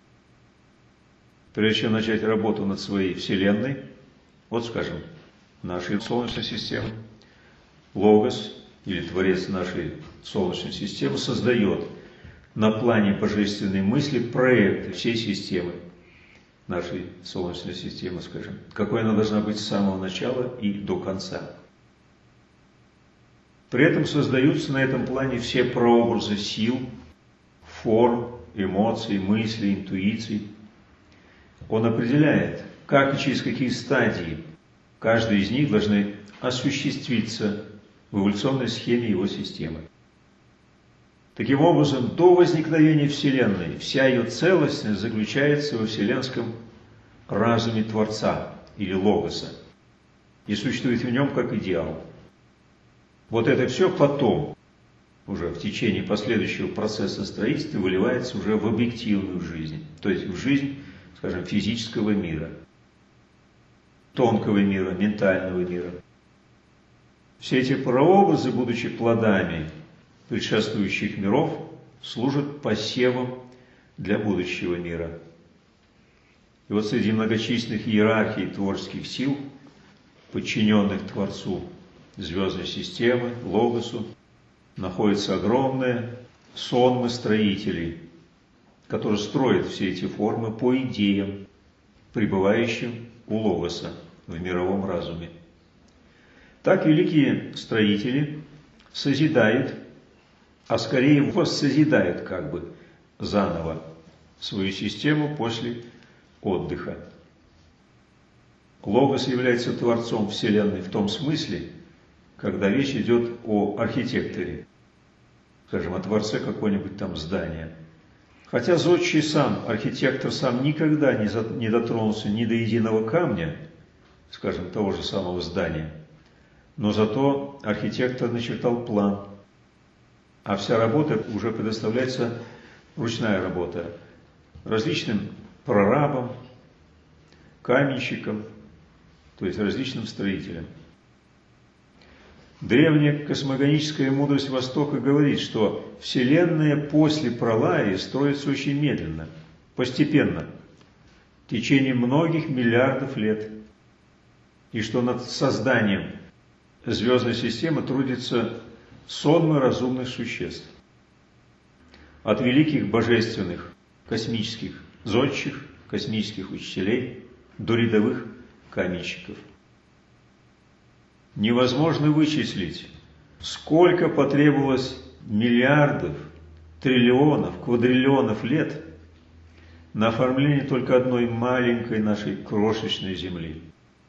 Прежде чем начать работу над своей Вселенной, вот скажем, нашей Солнечной системы, Логос, или Творец нашей Солнечной системы, создает на плане божественной мысли проект всей системы, нашей Солнечной системы, скажем, какой она должна быть с самого начала и до конца. При этом создаются на этом плане все прообразы сил, форм, эмоций, мыслей, интуиций. Он определяет, как и через какие стадии каждая из них должны осуществиться в эволюционной схеме его системы. Таким образом, до возникновения Вселенной вся ее целостность заключается во вселенском разуме Творца или Логоса и существует в нем как идеал. Вот это все потом, уже в течение последующего процесса строительства, выливается уже в объективную жизнь, то есть в жизнь, скажем, физического мира, тонкого мира, ментального мира. Все эти прообразы, будучи плодами предшествующих миров, служат посевом для будущего мира. И вот среди многочисленных иерархий творческих сил, подчиненных Творцу звездной системы, Логосу, находится огромное сонмы строителей, которые строят все эти формы по идеям, пребывающим у Логоса в мировом разуме. Так великие строители созидают, а скорее воссозидают как бы заново свою систему после отдыха. Логос является Творцом Вселенной в том смысле, когда речь идет о архитекторе, скажем, о Творце какого-нибудь там здания. Хотя зодчий сам, архитектор сам никогда не, за, не дотронулся ни до единого камня, скажем, того же самого здания, но зато архитектор начертал план, а вся работа уже предоставляется, ручная работа, различным прорабам, каменщикам, то есть различным строителям. Древняя космогоническая мудрость Востока говорит, что Вселенная после пролая строится очень медленно, постепенно, в течение многих миллиардов лет, и что над созданием звездной системы трудится сонмы разумных существ, от великих божественных космических зодчих, космических учителей до рядовых каменщиков. Невозможно вычислить, сколько потребовалось миллиардов, триллионов, квадриллионов лет на оформление только одной маленькой нашей крошечной Земли.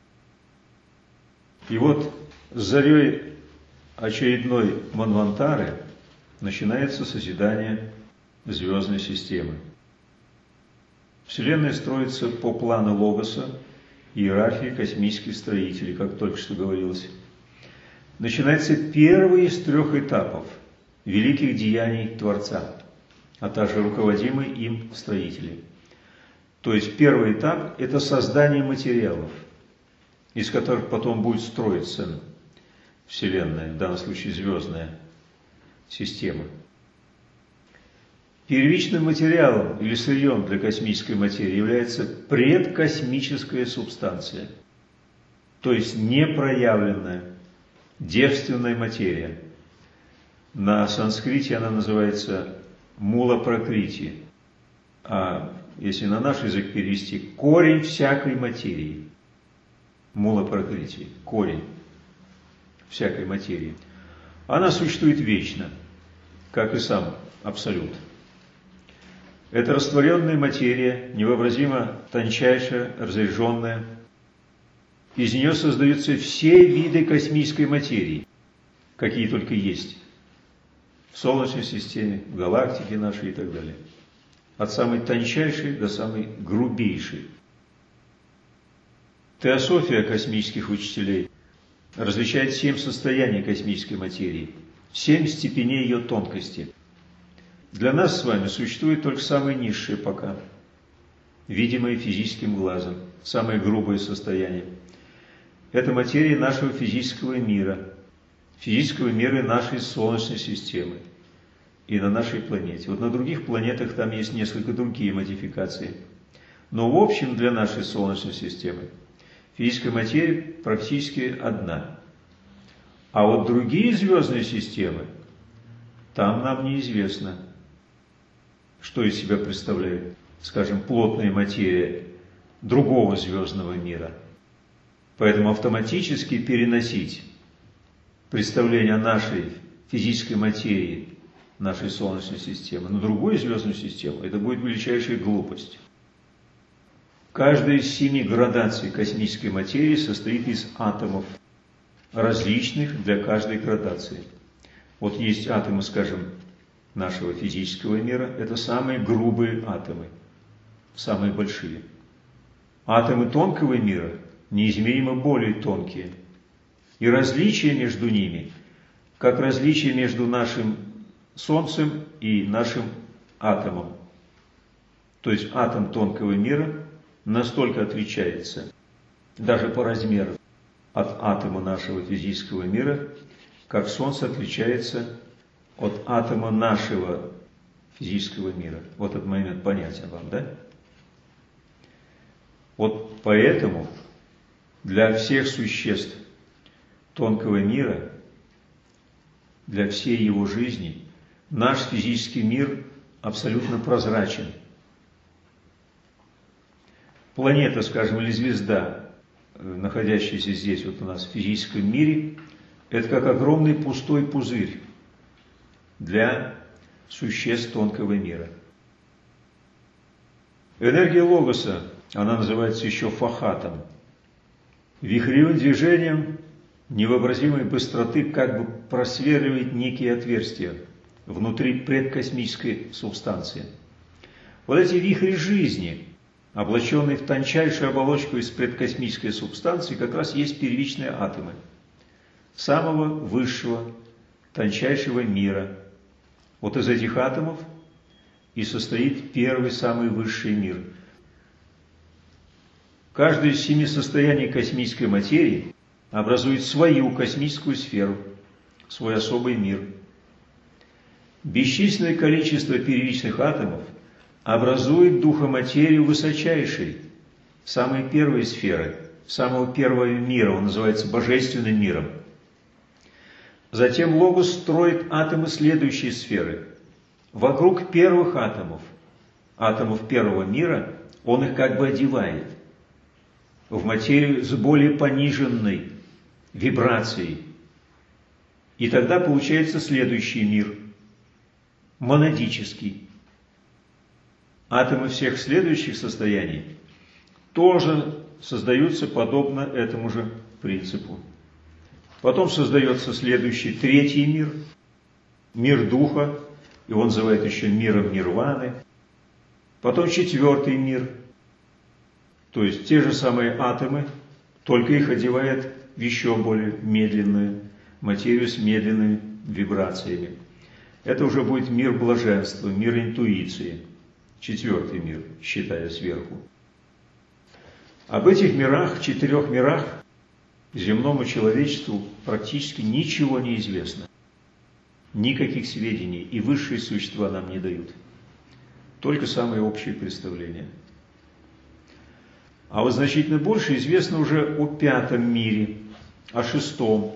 И вот с зарей очередной Манвантары начинается созидание звездной системы. Вселенная строится по плану Логоса, иерархии космических строителей, как только что говорилось. Начинается первый из трех этапов великих деяний Творца, а также руководимые им строители. То есть первый этап – это создание материалов, из которых потом будет строиться Вселенная, в данном случае звездная система. Первичным материалом или сырьем для космической материи является предкосмическая субстанция, то есть непроявленная, девственная материя. На санскрите она называется мула пракрити, а если на наш язык перевести, корень всякой материи. Мула пракрити, корень всякой материи. Она существует вечно, как и сам Абсолют. Это растворенная материя, невообразимо тончайшая, разряженная. Из нее создаются все виды космической материи, какие только есть в Солнечной системе, в галактике нашей и так далее. От самой тончайшей до самой грубейшей. Теософия космических учителей различает семь состояний космической материи, семь степеней ее тонкости. Для нас с вами существует только самое низшее пока, видимое физическим глазом, самое грубое состояние. Это материя нашего физического мира, физического мира нашей Солнечной системы и на нашей планете. Вот на других планетах там есть несколько другие модификации. Но в общем для нашей Солнечной системы физическая материя практически одна. А вот другие звездные системы, там нам неизвестно, что из себя представляет, скажем, плотная материя другого звездного мира. Поэтому автоматически переносить представление о нашей физической материи, нашей Солнечной системы на другую звездную систему, это будет величайшая глупость. Каждая из семи градаций космической материи состоит из атомов, различных для каждой градации. Вот есть атомы, скажем, нашего физического мира, это самые грубые атомы, самые большие. Атомы тонкого мира неизмеримо более тонкие. И различия между ними, как различия между нашим Солнцем и нашим атомом. То есть атом тонкого мира настолько отличается, даже по размеру, от атома нашего физического мира, как Солнце отличается от атома нашего физического мира. Вот этот момент понятен вам, да? Вот поэтому для всех существ тонкого мира, для всей его жизни, наш физический мир абсолютно прозрачен. Планета, скажем, или звезда, находящаяся здесь вот у нас в физическом мире, это как огромный пустой пузырь для существ тонкого мира. Энергия Логоса, она называется еще фахатом. Вихревым движением невообразимой быстроты как бы просверливает некие отверстия внутри предкосмической субстанции. Вот эти вихри жизни, облаченные в тончайшую оболочку из предкосмической субстанции, как раз есть первичные атомы самого высшего, тончайшего мира. Вот из этих атомов и состоит первый, самый высший мир. Каждое из семи состояний космической материи образует свою космическую сферу, свой особый мир. Бесчисленное количество первичных атомов образует духоматерию высочайшей, самой первой сферы, самого первого мира, он называется божественным миром. Затем Логос строит атомы следующей сферы. Вокруг первых атомов, атомов первого мира, он их как бы одевает в материю с более пониженной вибрацией. И тогда получается следующий мир, монадический. Атомы всех следующих состояний тоже создаются подобно этому же принципу. Потом создается следующий, третий мир, мир духа, и он называет еще миром нирваны. Потом четвертый мир, то есть те же самые атомы, только их одевает в еще более медленную материю с медленными вибрациями. Это уже будет мир блаженства, мир интуиции, четвертый мир, считая сверху. Об этих мирах, четырех мирах, земному человечеству практически ничего не известно. Никаких сведений и высшие существа нам не дают. Только самые общие представления. А вот значительно больше известно уже о пятом мире, о шестом.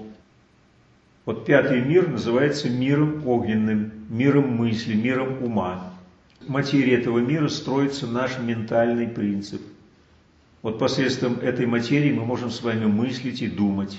Вот пятый мир называется миром огненным, миром мысли, миром ума. материи этого мира строится наш ментальный принцип. Вот посредством этой материи мы можем с вами мыслить и думать.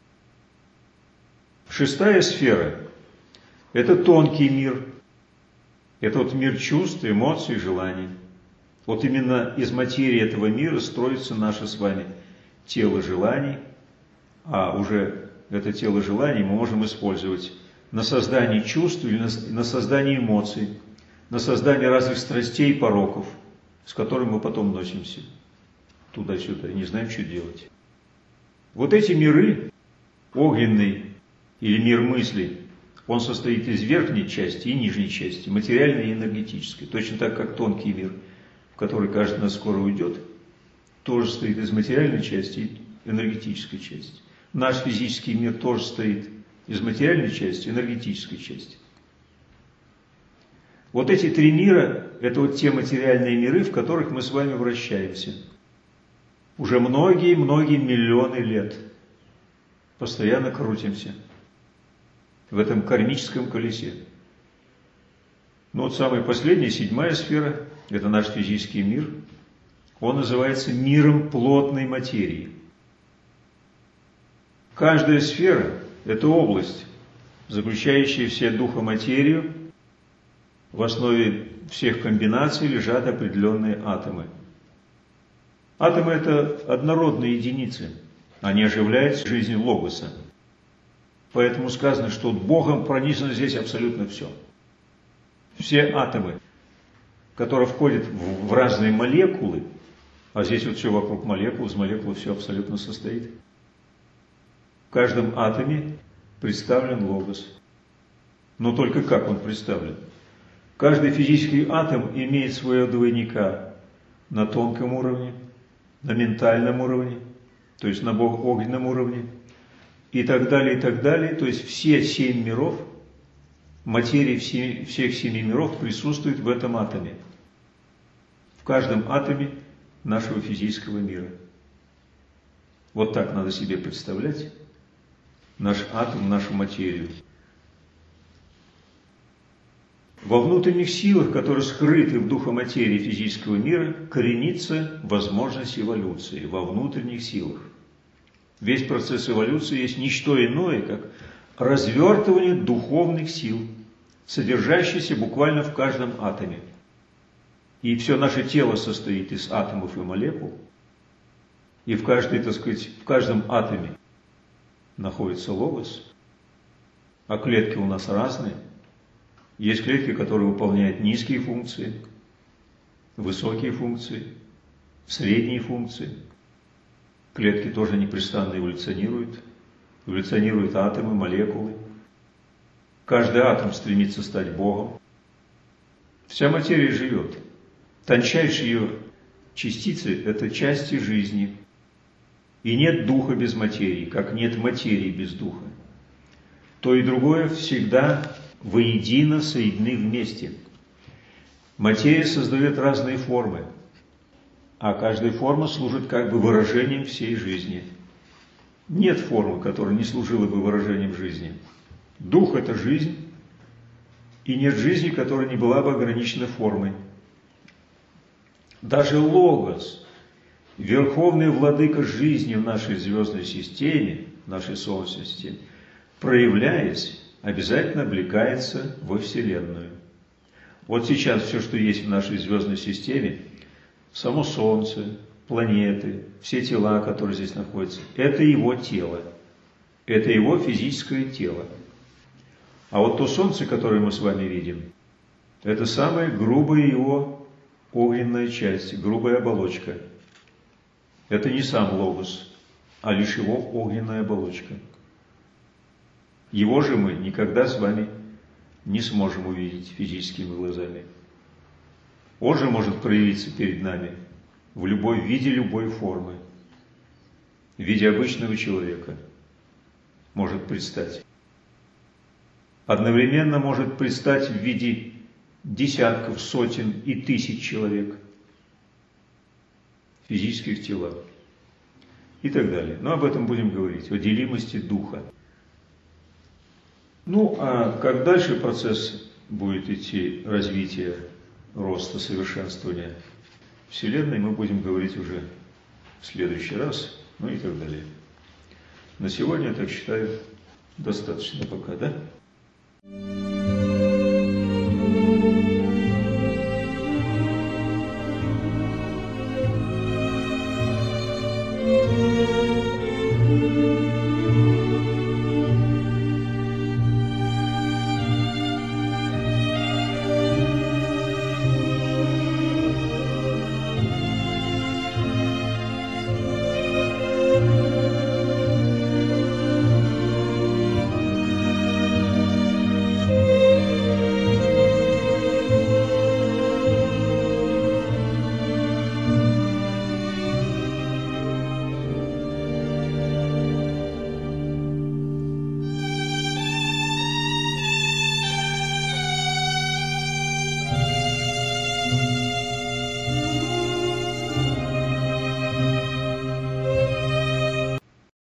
Шестая сфера – это тонкий мир. Это вот мир чувств, эмоций, желаний. Вот именно из материи этого мира строится наше с вами тело желаний, а уже это тело желаний мы можем использовать на создание чувств или на создание эмоций, на создание разных страстей и пороков, с которыми мы потом носимся туда-сюда и не знаем, что делать. Вот эти миры, огненный или мир мыслей, он состоит из верхней части и нижней части, материальной и энергетической. Точно так, как тонкий мир, в который каждый из нас скоро уйдет, тоже состоит из материальной части и энергетической части. Наш физический мир тоже состоит из материальной части и энергетической части. Вот эти три мира – это вот те материальные миры, в которых мы с вами вращаемся. Уже многие-многие миллионы лет постоянно крутимся в этом кармическом колесе. Но вот самая последняя, седьмая сфера, это наш физический мир, он называется миром плотной материи. Каждая сфера – это область, заключающая в себе духоматерию. В основе всех комбинаций лежат определенные атомы. Атомы – это однородные единицы, они оживляют жизнь логоса. Поэтому сказано, что Богом пронизано здесь абсолютно все. Все атомы, которые входят в разные молекулы, а здесь вот все вокруг молекул, из молекул все абсолютно состоит. В каждом атоме представлен логос. Но только как он представлен? Каждый физический атом имеет своего двойника на тонком уровне, на ментальном уровне, то есть на огненном уровне, и так далее, и так далее. То есть все семь миров, материя всех семи миров присутствует в этом атоме. В каждом атоме нашего физического мира. Вот так надо себе представлять наш атом, нашу материю. Во внутренних силах, которые скрыты в духоматерии физического мира, коренится возможность эволюции во внутренних силах. Весь процесс эволюции есть не что иное, как развертывание духовных сил, содержащихся буквально в каждом атоме. И все наше тело состоит из атомов и молекул, и в, каждой, так сказать, в каждом атоме находится логос, а клетки у нас разные. Есть клетки, которые выполняют низкие функции, высокие функции, средние функции. Клетки тоже непрестанно эволюционируют, эволюционируют атомы, молекулы. Каждый атом стремится стать Богом. Вся материя живет. Тончайшие ее частицы – это части жизни. И нет духа без материи, как нет материи без духа. То и другое всегда воедино соединены вместе. Материя создает разные формы, а каждая форма служит как бы выражением всей жизни. Нет формы, которая не служила бы выражением жизни. Дух – это жизнь, и нет жизни, которая не была бы ограничена формой. Даже логос, верховный владыка жизни в нашей звездной системе, в нашей Солнечной системе, проявляясь, обязательно облекается во Вселенную. Вот сейчас все, что есть в нашей звездной системе, само Солнце, планеты, все тела, которые здесь находятся, это его тело, это его физическое тело. А вот то Солнце, которое мы с вами видим, это самая грубая его огненная часть, грубая оболочка. Это не сам логос, а лишь его огненная оболочка. Его же мы никогда с вами не сможем увидеть физическими глазами. Он же может проявиться перед нами в любой виде, любой формы. В виде обычного человека может предстать. Одновременно может предстать в виде десятков, сотен и тысяч человек в физических телах и так далее. Но об этом будем говорить, о делимости духа. Ну, а как дальше процесс будет идти развития роста, совершенствования Вселенной мы будем говорить уже в следующий раз, ну и так далее. На сегодня, я так считаю, достаточно пока, да?